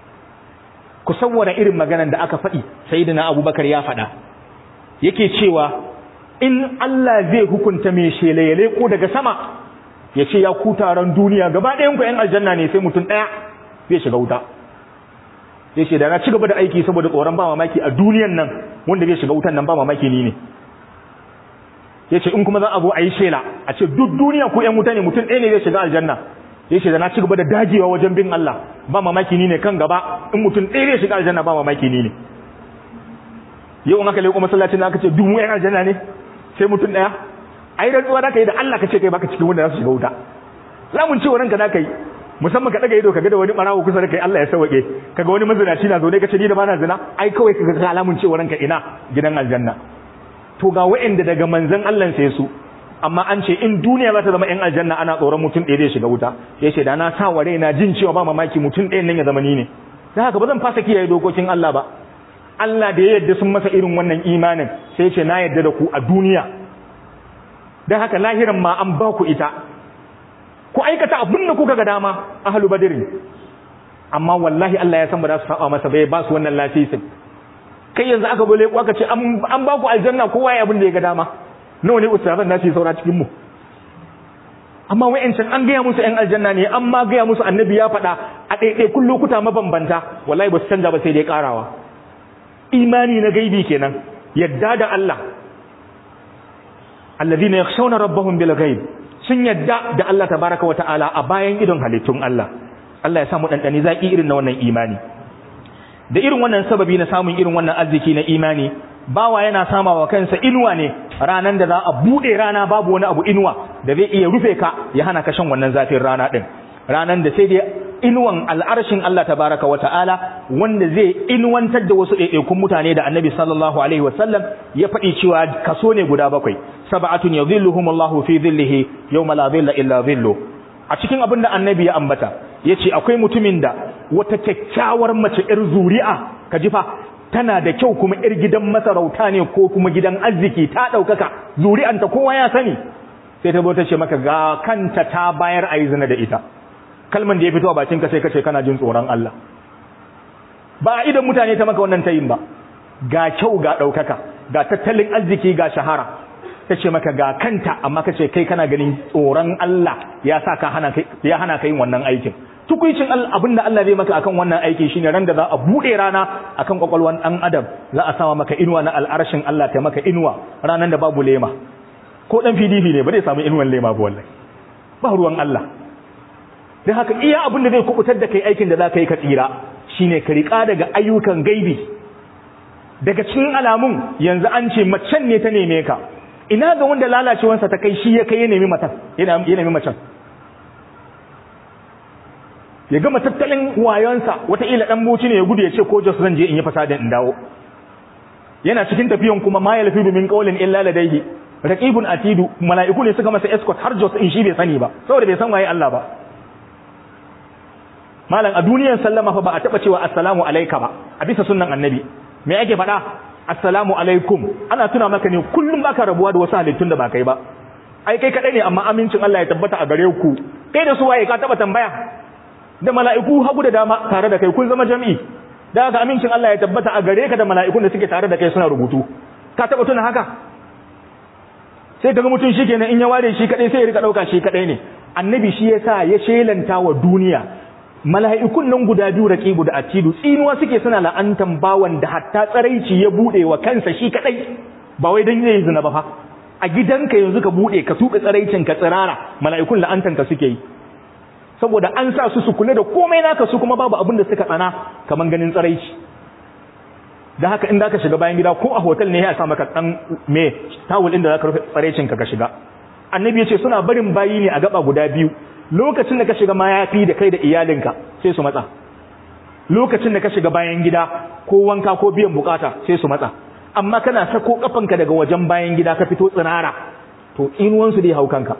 Ku saboda irin maganar da aka faɗi sayyidina Abubakar ya faɗa yake cewa in Allah zai hukunta mai shelayele ko daga sama ya ce ya ku taron duniya gaba ɗayan ku ƴan aljanna ne sai mutum ɗaya zai shiga wuta. Ya ce da na ci gaba da aiki saboda tsoron ba mamaki a duniyan nan wanda zai shiga wutan nan ba mamaki ni ne. Ya ce in kuma za a zo a yi shela a ce duk duniya ko ƴan wuta ne mutum ɗaya ne zai shiga aljanna. Ya ce da na ci gaba da dagewa wajen bin Allah ba mamaki ni ne kan gaba in mutum ɗaya zai shiga aljanna ba mamaki ni ne. Yau in aka leƙo masallacin da aka ce duk mu ƴan aljanna ne sai mutum ɗaya ai rantsuwa da kai da Allah ka ce kai baka cikin wanda za su shiga wuta. Lamun cewa ranka da kai musamman ka daga ido ka ga da wani barawo kusa da kai Allah ya sauke kaga wani mazinaci na zo ne ka ce ni da bana zina ai kawai ka ga alamun cewa ranka ina gidan aljanna. To ga wa'anda daga manzon Allah sai su amma an ce in duniya za ta zama ƴan aljanna ana tsoron mutum ɗaya zai shiga wuta ya ce da na sa wa raina jin cewa ba mamaki mutum ɗayan nan ya zama ni ne dan haka ba zan fasa kiyaye dokokin Allah ba. Allah da ya yarda sun masa irin wannan imanin sai ce na yarda da ku a duniya dan haka lahiran ma an ba ku ita ku aikata abin da kuka ga dama ahlu badrin amma wallahi Allah ya san ba za su saba masa bai ba su wannan lafisin. Kai yanzu aka bole ku aka ce an ba ku aljanna kowa ya abin da ya ga dama nawa ne ustazan nasu saura cikin mu amma wayancan an gaya musu ƴan aljanna ne amma gaya musu annabi ya faɗa a ɗaiɗai kun lokuta mabambanta wallahi ba su canja ba sai dai ƙarawa. Imani na gaibi kenan yadda da Allah alladhina yakhshawna rabbahum bil ghaib sun yadda da Allah tabaraka wa ta'ala a bayan idon halittun Allah. Allah ya samu ɗanɗani zaki irin na wannan imani. Da irin wannan sababi na samun irin wannan arziki na imani bawa yana samawa kansa inuwa ne ranan da za a bude rana babu wani abu inuwa da zai iya rufe ka ya hana ka shan wannan zafin rana din ranan da sai dai inuwan al'arshin Allah tabaraka wa ta'ala wanda zai inuwantar da wasu ɗaiɗaikun mutane da Annabi sallallahu alaihi wasallam ya faɗi cewa kaso ne guda bakwai sab'atun yadhilluhumullahu fi dhillihi yawma la dhilla illa dhillu a cikin abin da annabi ya ambata yace akwai mutumin da wata kyakkyawar mace yar zuri'a kaji fa tana da kyau kuma yar gidan masarauta ne ko kuma gidan arziki ta daukaka zuri'anta kowa ya sani sai ta bota ce maka ga kanta ta bayar ayi zina da ita kalman da ya fito a bakin ka sai kace kana jin tsoron Allah ba idan mutane ta maka wannan tayin ba ga kyau ga daukaka ga tattalin arziki ga shahara ta ce maka ga kanta amma ka ce kai kana ganin tsoron Allah ya sa ka hana kai ya hana ka yin wannan aikin tukuicin abinda Allah zai maka akan wannan aiki shine ran da za a bude rana akan kwakwalwan dan adam za a sama maka inuwa na al'arshin Allah ta maka inuwa ranan da babu lema ko dan P D P ne ba zai samu inuwan lema ba wallahi ba ruwan Allah dan haka iya abinda zai kubutar da kai aikin da za ka yi ka tsira shine ka rika daga ayyukan gaibi daga cikin alamun yanzu an ce macen ne ta neme ka ina ga wanda lalacewansa ta kai shi ya kai ya nemi matan ya nemi macen ya gama tattalin wayonsa wataƙila ɗan buci ne ya gudu ya ce ko jos zan je in yi fasadin in dawo yana cikin tafiyan kuma ma ya lafi min qawlin illa ladayhi raqibun atidu mala'iku ne suka masa escort har jos in shi bai sani ba saboda bai san waye Allah ba malam a duniyar sallama fa ba a taba cewa assalamu alayka ba a bisa sunnan annabi me ake faɗa assalamu alaikum ana tuna maka ne kullum baka rabuwa da wasu halittun da ba kai ba ai kai kadai ne amma amincin Allah ya tabbata a gare ku kai da su waye ka taba tambaya da mala'iku hagu da dama tare da kai kun zama jami'i da haka amincin Allah ya tabbata a gare ka da mala'ikun da suke tare da kai suna rubutu ka taba tuna haka sai kaga mutum shikenan in ya ware shi kadai sai ya rika dauka shi kadai ne annabi shi yasa ya shelanta wa duniya mala'ikun nan guda biyu raqibu da atidu tsinuwa suke suna la'antan bawan da hatta tsaraici ya bude wa kansa shi kadai ba wai dan yayi zina ba fa a gidanka yanzu ka bude ka tuka tsaraicin ka tsirara mala'ikun la'antan ka suke yi saboda an sa su su kula da komai naka su kuma babu abin da suka tsana kaman ganin tsaraici da haka in ka shiga bayan gida ko a hotel ne ya sa maka dan me tawul din da zaka rufe tsaraicin ka ka shiga annabi ya ce suna barin bayi ne a gaba guda biyu lokacin da ka shiga mayafi da kai da iyalinka sai su matsa lokacin da ka shiga bayan gida ko wanka ko biyan bukata sai su matsa amma kana sako kafanka daga wajen bayan gida ka fito tsinara to inuwan su dai haukanka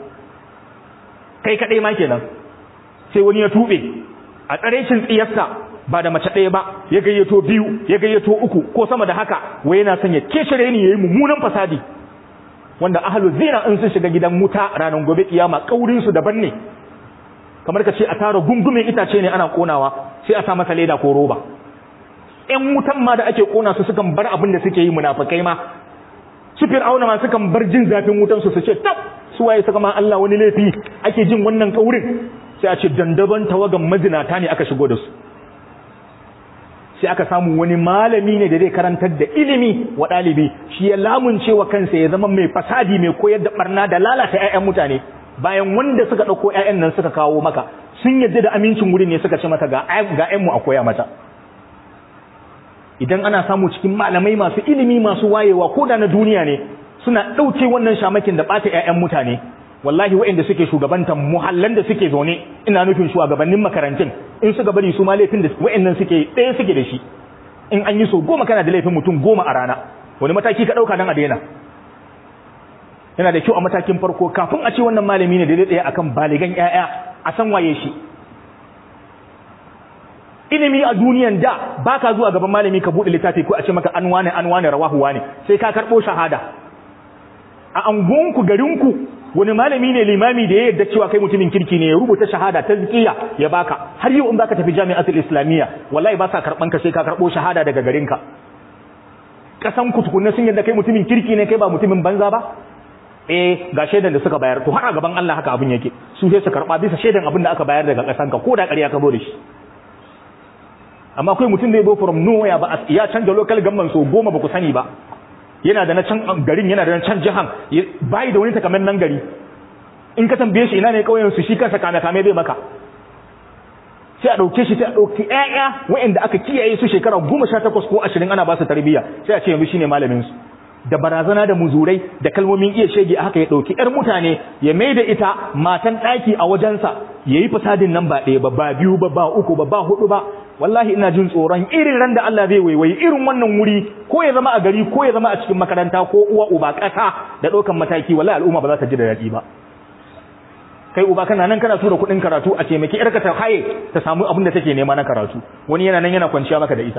kai kadai ma kenan sai wani ya tube a tsarecin tsiyarsa ba da mace ɗaya ba ya gayyato biyu ya gayyato uku ko sama da haka wai yana son ya keshire ni yayi mummunan fasadi wanda ahlu zina in sun shiga gidan wuta ranar gobe kiyama kaurin su daban ne kamar ka ce a tara gungumin itace ne ana konawa sai a sa masa leda ko roba ƴan wutan ma da ake kona su sukan bar abin da suke yi munafikai ma su fir'auna ma sukan bar jin zafin wutan su su ce tab su waye suka ma Allah wani laifi ake jin wannan kaurin sai a ce dandaban tawagan mazinata ne aka shigo da su sai aka samu wani malami ne da zai karantar da ilimi wa ɗalibi shi ya lamunce wa kansa ya zama mai fasadi mai koyar da barna da lalata ƴaƴan mutane bayan wanda suka ɗauko ƴaƴan nan suka kawo maka sun yadda da amincin wurin ne suka ce mata ga ga ƴan mu a koya mata idan ana samu cikin malamai masu ilimi masu wayewa ko da na duniya ne suna ɗauke wannan shamakin da ɓata ƴaƴan mutane wallahi waɗanda suke shugabantan muhallan da suke zaune ina nufin shugabannin makarantun in suka bari su ma laifin da waɗannan suke ɗaya suke da shi in an yi so goma kana da laifin mutum goma a rana wani mataki ka ɗauka don a daina yana da kyau a matakin farko kafin a ce wannan malami ne da zai tsaya akan baligan ƴaƴa a san waye shi ilimi a duniyan da baka zuwa gaban malami ka buɗe littafi ko a ce maka an wane an wane rawahu wane sai ka karɓo shahada a angonku garinku wani malami ne limami da ya yarda cewa kai mutumin kirki ne ya rubuta shahada ta zikiya ya baka har yau in baka tafi jami'atul islamiyya wallahi ba sa karban ka sai ka karbo shahada daga garinka kasan ku tukunna sun yarda kai mutumin kirki ne kai ba mutumin banza ba eh ga shaidan da suka bayar to har a gaban Allah haka abin yake su sai su karba bisa shaidan abin da aka bayar daga kasan ka ko da ƙarya ka zo da shi amma akwai mutum da ya go from nowhere ba ya canja local government so goma ba ku sani ba yana da na can garin yana da na can jihan bai da wani takamaiman nan gari in ka tambaye shi ina ne kauyen su shi kansa kame kame bai maka sai a dauke shi sai a dauki ƴaƴa waɗanda aka kiyaye su shekara goma sha takwas ko ashirin ana ba su tarbiyya sai a ce yanzu shine malamin su da barazana da muzurai da kalmomin iya shege haka ya dauki ƴar mutane ya maida ita matan daki a wajensa yayi fasadin nan ba ɗaya ba ba biyu ba ba uku ba ba hudu ba wallahi ina jin tsoron irin ran da Allah zai waiwayi irin wannan wuri ko ya zama a gari ko ya zama a cikin makaranta ko uwa uba kasa da daukan mataki wallahi al'umma ba za ta ji da daɗi ba kai uba kana nan kana tura kuɗin karatu a taimaki yarka ta haye ta samu abin da take nema na karatu, wani yana nan yana kwanciya maka da ita.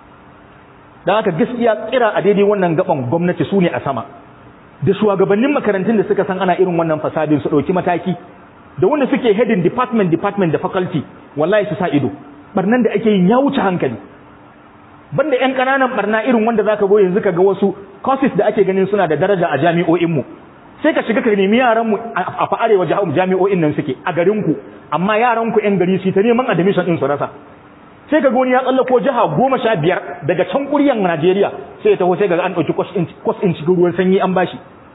Dan haka gaskiya kira a daidai wannan gaban gwamnati su ne a sama, da shugabannin makarantun da suka san ana irin wannan fasadin su ɗauki mataki, da wanda suke heading department department da faculty wallahi su sa ido. Barnan da ake yin ya wuce hankali, banda ƴan ƙananan barna irin wanda zaka go yanzu ka ga wasu courses da ake ganin suna da daraja a jami'o'in mu, sai ka shiga ka nemi yaran mu a fa arewa jami'o'in nan suke a garin ku, amma yaran ku ƴan gari su ta neman admission din su rasa. Sai ka ga wani ya tsallako jiha goma sha biyar daga can kuryan Najeriya, sai ya taho sai ga an ɗauki course in cikin ruwan sanyi an bashi.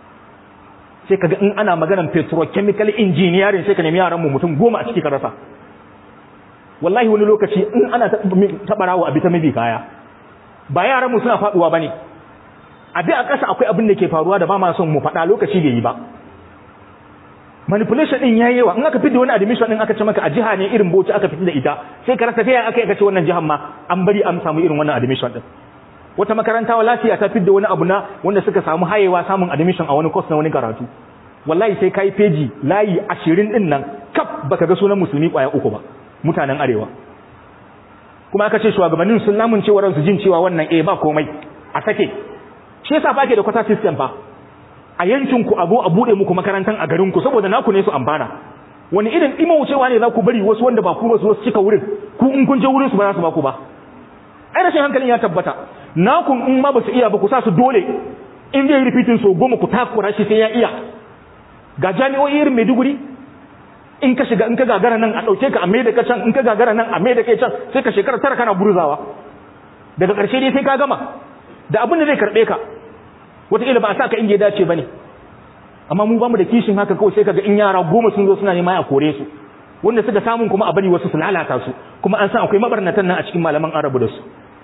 Sai ka ga in ana maganar petrochemical engineering sai ka nemi yaran mu mutum goma a ciki ka rasa. Wallahi wani lokaci in ana taɓarawa a bi ta mabi kaya, ba yaran mu suna faɗuwa bane, a bi a ƙasa akwai abin da ke faruwa da ba ma son mu faɗa, lokaci bai yi ba. Manipulation din yayi yawa, in aka fidda wani admission din aka ce maka a jiha ne irin Bauchi aka fitar da ita, sai ka rasa ta yaya aka yi aka ce wannan jihan ma an bari an samu irin wannan admission din. Wata makaranta wa lafiya ta fidda wani abu na wanda suka samu hayewa samun admission a wani course na wani karatu, wallahi sai kai peji layi ashirin din nan kaf baka ga sunan musulmi kwaya uku ba, mutanen arewa. Kuma aka ce shugabannin sun lamunce wa ransu jin cewa wannan eh ba komai a sake. Shi yasa fa ake da quota system fa a yankin ku a zo a bude muku makarantan a garin ku saboda naku ne su amfana. Wani irin imaucewa ne za ku bari wasu wanda ba ku ba su cika wurin, ku in kun je wurin su ba za su ba ku ba. Ai rashin hankalin ya tabbata. Naku in ma ba su iya ba ku sa su dole in zai repeating so goma ku takura shi sai ya iya. Ga jami'o'i irin Maiduguri, in ka shiga in ka gagara nan a dauke ka a mai da ka can, in ka gagara nan a mai da kai can, sai ka shekara tara kana burzawa. Daga ƙarshe dai sai ka gama da abin da zai karbe ka. Wataƙila ba a sa ka inda ya dace ba ne, amma mu ba mu da kishin haka kawai sai ka ga in yara goma sun zo suna nema a kore su, wanda suka samun kuma a bari wasu su lalata su, kuma an san akwai mabarnatan nan a cikin malaman arabu da su.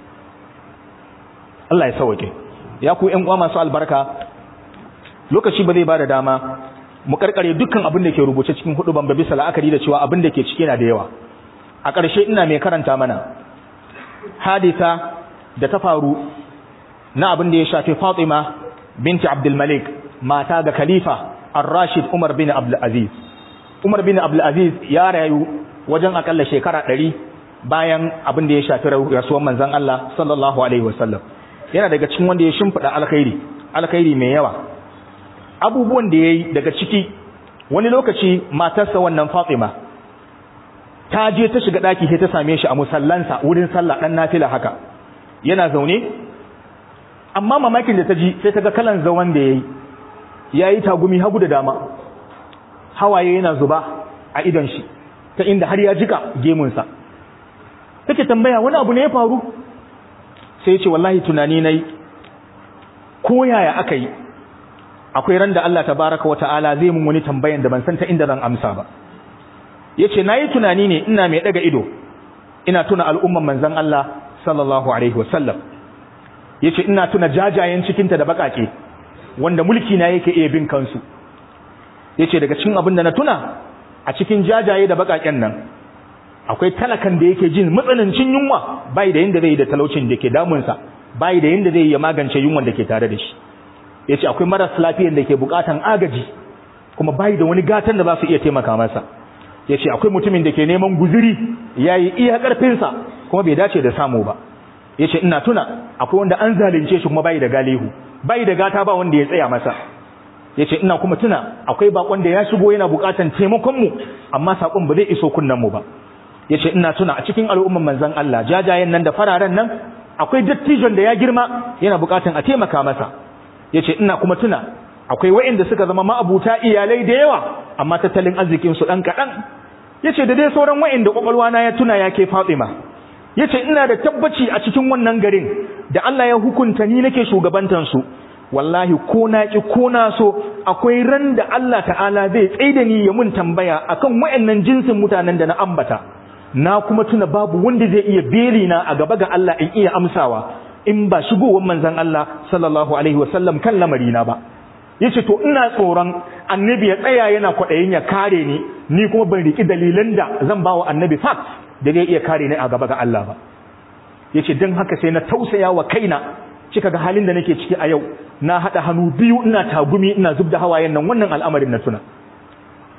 Allah ya sauke. Ya ku ƴan uwa masu albarka, lokaci ba zai ba da dama mu karkare dukkan abin da ke rubuce cikin hudu ban bisa la'akari da cewa abin da ke cike na da yawa. A ƙarshe ina mai karanta mana hadisa da ta faru na abin da ya shafi Fatima binti Abdul Malik, mata ga Khalifa Ar-Rashid Umar bin Abdul Aziz. Umar bin Abdul Aziz ya rayu wajen akalla shekara ɗari bayan abin da ya shafi rasuwar manzon Allah sallallahu alaihi wasallam. Yana daga cikin wanda ya shimfida alkhairi, alkhairi mai yawa. Abubuwan da yayi daga ciki, wani lokaci matarsa wannan Fatima ta je ta shiga daki sai ta same shi a musallansa wurin sallah dan nafila haka. Yana zaune, amma mamakin da ta ji sai ta ga kalan zawan da yayi yayi tagumi hagu da dama, hawaye yana zuba a idon shi ta inda har ya jika gemunsa. Take tambaya wani abu ne ya faru? Sai ya ce wallahi tunani nayi ko yaya aka yi akwai ran da Allah tabaraka wa ta'ala zai mun wani tambayan da ban san ta inda zan amsa ba. Yace nayi tunani ne ina mai daga ido ina tuna al'umman manzon Allah sallallahu alaihi wasallam. Yace ina tuna jajayen cikinta da bakake wanda mulki na yake iya bin kansu. Yace daga cikin abin da na tuna a cikin jajaye da bakaken nan akwai talakan da yake jin matsanancin yunwa, bai da yanda zai yi da talaucin da ke damunsa, bai da yanda zai yi ya magance yunwan da ke tare da shi. Yace akwai maras lafiyan da ke bukatan agaji kuma bai da wani gatan da za su iya taimaka masa. Yace akwai mutumin da ke neman guzuri yayi iya karfinsa kuma bai dace da samu ba. Yace ina tuna akwai wanda an zalunce shi kuma bai da galihu, bai da gata ba wanda ya tsaya masa. Yace ina kuma tuna akwai bakon da ya shigo yana bukatan taimakon mu amma sakon ba zai iso kunnan mu ba. Yace ina tuna a cikin al'umman manzon Allah jajayen nan da fararen nan akwai dattijon da ya girma yana bukatan a taimaka masa. Yace ina kuma tuna akwai waɗanda suka zama ma'abuta iyalai da yawa amma tattalin arzikin su dan kadan. Yace da dai sauran waɗanda kokolwa na ya tuna yake Fatima. Yace ina da tabbaci a cikin wannan garin da Allah ya hukunta ni nake shugabantan su, wallahi ko na ki ko na so akwai ran da Allah ta'ala zai tsaida ni ya mun tambaya akan wayannan jinsin mutanen da na ambata. Na kuma tuna babu wanda zai iya beli na a gaba ga Allah in iya amsawa in ba shigowar manzon Allah sallallahu alaihi wasallam kan lamari na ba. Yace to ina tsoron annabi ya tsaya yana kwadayin ya kare ni, ni kuma ban riki dalilan da zan bawa annabi fact da zai iya kare ni a gaba ga Allah ba. Yace dan haka sai na tausaya wa kaina, kika ga halin da nake ciki a yau, na hada hannu biyu ina tagumi ina zubda hawayen nan wannan al'amarin na tuna.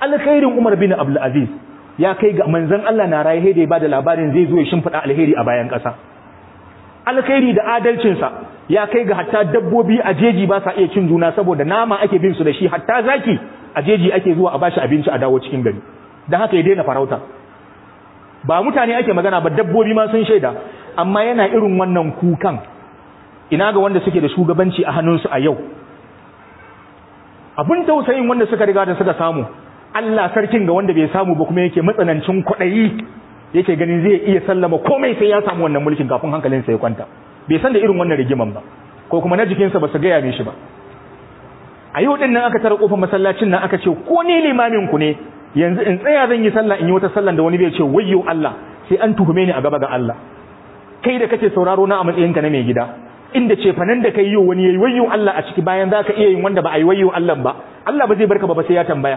alkhairin Umar bin Abdul Aziz ya kai ga manzon Allah na raye da ba da labarin zai zo ya shimfida alheri a bayan ƙasa. Alkhairi da adalcinsa ya kai ga hatta dabbobi a jeji ba sa iya cin juna saboda nama ake bin su da shi, hatta zaki a jeji ake zuwa a bashi abinci a dawo cikin gari, dan haka ya daina farauta. Ba mutane ake magana ba, dabbobi ma sun shaida. Amma yana irin wannan kukan, ina ga wanda suke da shugabanci a hannunsu a yau. Abin tausayin wanda suka riga da suka samu, Allah sarkin ga wanda bai samu ba kuma yake matsanancin kwaɗayi, yake ganin zai iya sallama komai sai ya samu wannan mulkin kafin hankalinsa ya kwanta. Bai san da irin wannan rigiman ba, ko kuma na jikinsa ba su gaya mishi ba. A yau din nan aka tara kofar masallacin nan aka ce ko ni limamin ku ne, yanzu in tsaya zan yi sallah in yi wata sallan da wani bai ce wayyo Allah, sai an tuhume ni a gaba ga Allah. Kai da kake sauraro na a matsayinka na mai gida, inda ce fanan da kai yau wani yayi wayyo Allah a ciki bayan zaka iya yin wanda ba a yi wayyo Allah ba, Allah ba zai barka ba sai ya tambaya.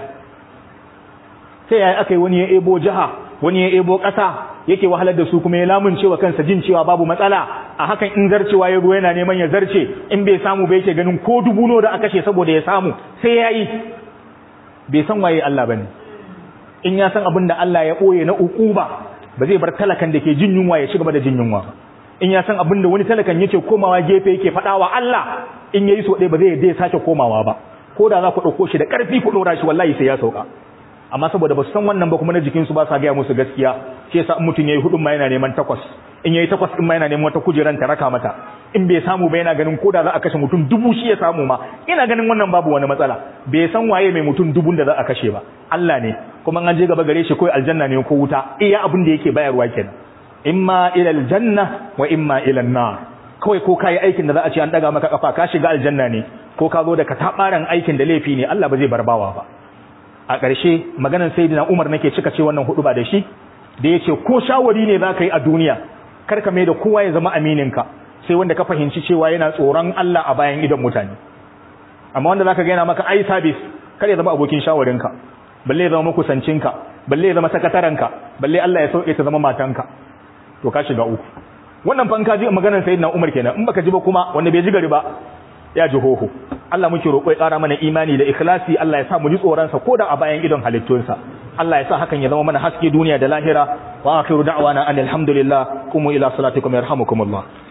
Sai yayi akai wani ya ebo jaha, wani ya ebo ƙasa, yake wahalar da su kuma ya lamuncewa kansa jin cewa babu matsala. A hakan in zarcewa ya ruwa yana neman ya zarce, in bai samu ba yake ganin ko dubu no da aka kashe saboda ya samu sai yayi. Bai san waye Allah bane. In ya san abin da Allah ya boye na ukuba, ba zai bar talakan da ke jin yunwa ya ci gaba da jin yunwa. In ya san abin da wani talakan yake komawa gefe yake faɗawa Allah, in yayi so ɗaya ba zai yadda ya sake komawa ba. Ko da za ku ɗauko shi da ƙarfi ku ɗora shi wallahi sai ya sauka. Amma saboda ba su san wannan ba kuma na jikinsu ba sa gaya musu gaskiya, shi yasa in mutum yayi hudun ma yana neman takwas, in yayi takwas din ma yana neman wata kujeran ta raka mata, in bai samu ba yana ganin koda za a kashe mutum dubu shi ya samu ma ina ganin wannan babu wani matsala. Bai san waye mai mutum dubun da za a kashe ba, Allah ne, kuma an je gaba gare shi ko aljanna ne ko wuta, iya abin da yake bayarwa kenan. Imma ila aljanna wa imma ila an-nar. Kawai ko kai aikin da za a ce an daga maka kafa ka shiga aljanna ne, ko ka zo da katabaran aikin da laifi ne, Allah ba zai barbawa ba. A ƙarshe maganar Sayyidina Umar nake cika ce wannan hudu ba da shi, da yace ko shawari ne zaka yi a duniya, kar ka mai da kowa ya zama amininka, sai wanda ka fahimci cewa yana tsoron Allah a bayan idon mutane. Amma wanda zaka ga yana maka ai service, kar ya zama abokin shawarinka, balle ya zama makusancinka, balle ya zama sakatarenka, balle Allah ya sauke ta zama matanka. To ka shiga uku. Wannan fa in ka ji maganar Sayyidina Umar kenan, in baka ji ba kuma wanda bai ji gari ba ya ji hoho. Allah muke roƙo ya ƙara mana imani da ikhlasi, Allah ya sa mu ji tsoronsa ko da a bayan idon halittunsa. Allah ya sa hakan ya zama mana haske duniya da lahira. Wa akhiru da'wana anil hamdulillah, qumu ila salatikum yarhamukumullah.